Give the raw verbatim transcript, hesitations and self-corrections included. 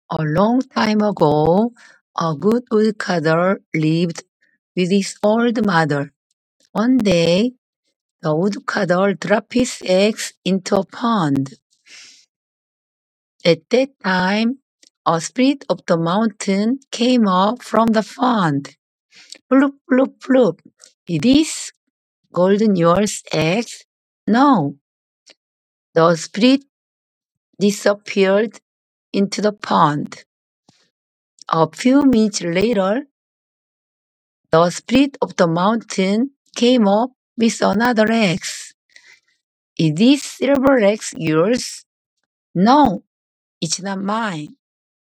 A long time ago, a good woodcutter lived with his old mother. One day, the woodcutter dropped his axe into a pond. At that time, a spirit of the mountain came up from the pond. Bloop, bloop, bloop. Is this golden yours axe? No. The spirit disappeared into the pond. A few minutes later, the spirit of the mountain came up with another axe. Is this silver axe yours? No, it's not mine.